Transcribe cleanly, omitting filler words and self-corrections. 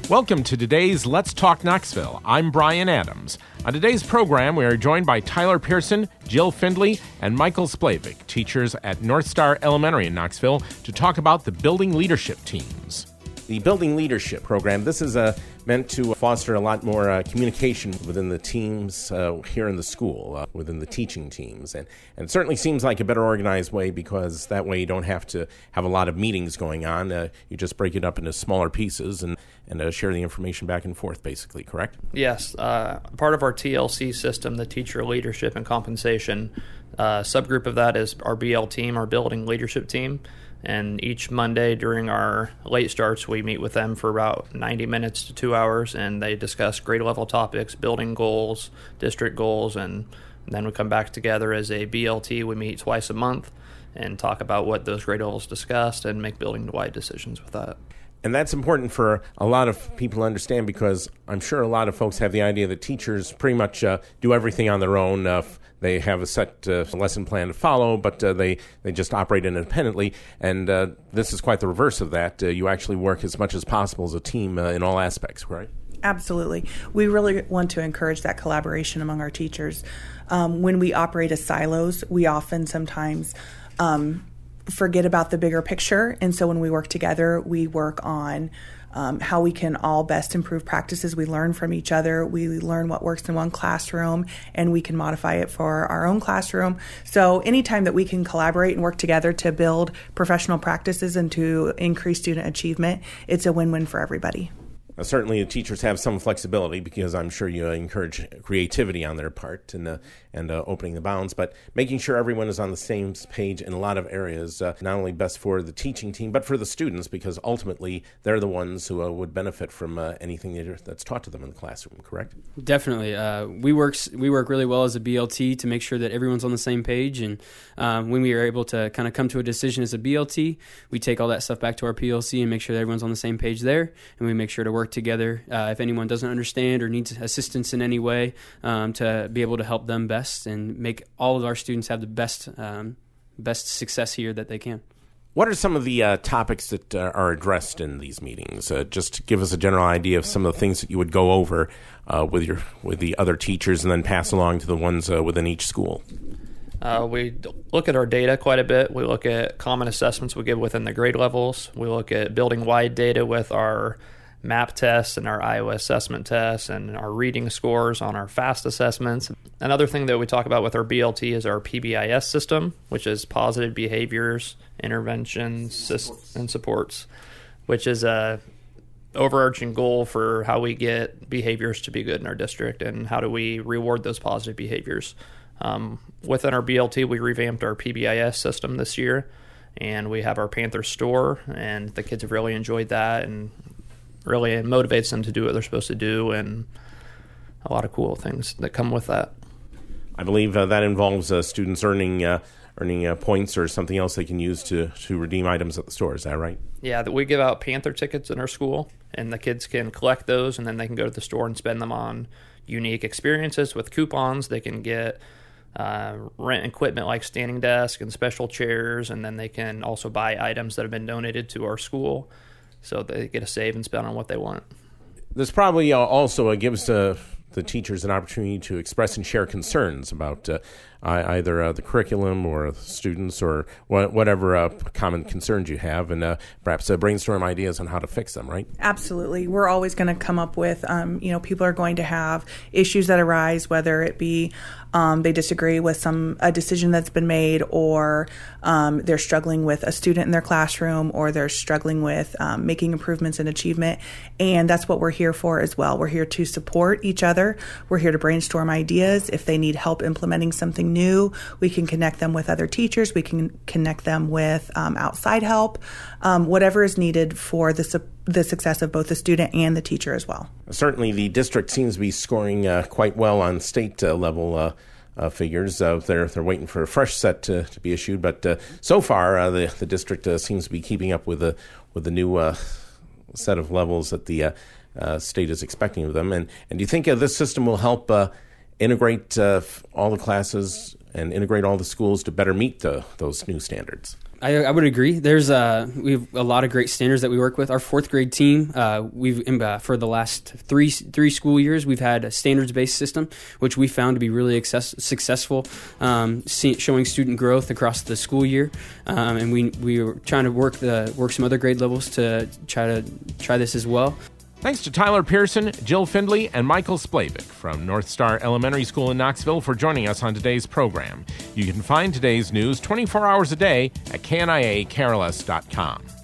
Welcome to today's Let's Talk Knoxville. I'm Brian Adams. On today's program, we are joined by Tyler Pearson, Jill Findley, and Michael Splavik, teachers at North Star Elementary in Knoxville, to talk about the Building Leadership Teams. The Building Leadership Program, this is meant to foster a lot more communication within the teams here in the school, within the teaching teams. And it certainly seems like a better organized way, because that way you don't have to have a lot of meetings going on. You just break it up into smaller pieces and share the information back and forth, basically, correct? Yes. Part of our TLC system, the Teacher Leadership and Compensation, subgroup of that is our BL team, our Building Leadership Team. And each Monday during our late starts, we meet with them for about 90 minutes to 2 hours, and they discuss grade level topics, building goals, district goals, and then we come back together as a BLT. We meet twice a month and talk about what those grade levels discussed and make building-wide decisions with that. And that's important for a lot of people to understand, because I'm sure a lot of folks have the idea that teachers pretty much do everything on their own. They have a set lesson plan to follow, but they just operate independently. And this is quite the reverse of that. You actually work as much as possible as a team in all aspects, right? Absolutely. We really want to encourage that collaboration among our teachers. When we operate as silos, we often sometimes forget about the bigger picture. And so when we work together, we work on how we can all best improve practices. We learn from each other. We learn what works in one classroom, and we can modify it for our own classroom. So anytime that we can collaborate and work together to build professional practices and to increase student achievement, it's a win-win for everybody. Certainly, the teachers have some flexibility, because I'm sure you encourage creativity on their part and opening the bounds, but making sure everyone is on the same page in a lot of areas, not only best for the teaching team, but for the students, because ultimately they're the ones who would benefit from anything that's taught to them in the classroom, correct? Definitely. We work really well as a BLT to make sure that everyone's on the same page, and when we are able to kind of come to a decision as a BLT, we take all that stuff back to our PLC and make sure that everyone's on the same page there, and we make sure to work together if anyone doesn't understand or needs assistance in any way, to be able to help them best and make all of our students have the best success here that they can. What are some of the topics that are addressed in these meetings? Just give us a general idea of some of the things that you would go over with the other teachers and then pass along to the ones within each school. We look at our data quite a bit. We look at common assessments we give within the grade levels. We look at building-wide data with our MAP tests and our Iowa assessment tests and our reading scores on our FAST assessments. Another thing that we talk about with our BLT is our PBIS system, which is Positive Behaviors, Interventions, and Supports, which is a overarching goal for how we get behaviors to be good in our district and how do we reward those positive behaviors. Within our BLT, we revamped our PBIS system this year, and we have our Panther store, and the kids have really enjoyed that, and really it motivates them to do what they're supposed to do, and a lot of cool things that come with that. I believe that involves students earning points or something else they can use to redeem items at the store. Is that right? Yeah, that we give out Panther tickets in our school, and the kids can collect those, and then they can go to the store and spend them on unique experiences with coupons. They can get rent equipment like standing desk and special chairs, and then they can also buy items that have been donated to our school, so they get to save and spend on what they want. This probably also gives the teachers an opportunity to express and share concerns about either the curriculum or the students or whatever common concerns you have, and perhaps brainstorm ideas on how to fix them, right? Absolutely. We're always going to come up with, people are going to have issues that arise, whether it be they disagree with a decision that's been made, or they're struggling with a student in their classroom, or they're struggling with making improvements in achievement. And that's what we're here for as well. We're here to support each other. We're here to brainstorm ideas. If they need help implementing something new, we can connect them with other teachers. We can connect them with outside help, whatever is needed for the success of both the student and the teacher as well. Certainly, the district seems to be scoring quite well on state level figures. They're waiting for a fresh set to be issued, but so far the district seems to be keeping up with the new set of levels that the state is expecting of them. And do you think this system will help integrate all the classes and integrate all the schools to better meet those new standards? I would agree. We have a lot of great standards that we work with. Our fourth grade team, for the last three school years, we've had a standards-based system, which we found to be really successful, showing student growth across the school year. And we were trying to work some other grade levels to try this as well. Thanks to Tyler Pearson, Jill Findley, and Michael Splavik from North Star Elementary School in Knoxville for joining us on today's program. You can find today's news 24 hours a day at kniakarolus.com.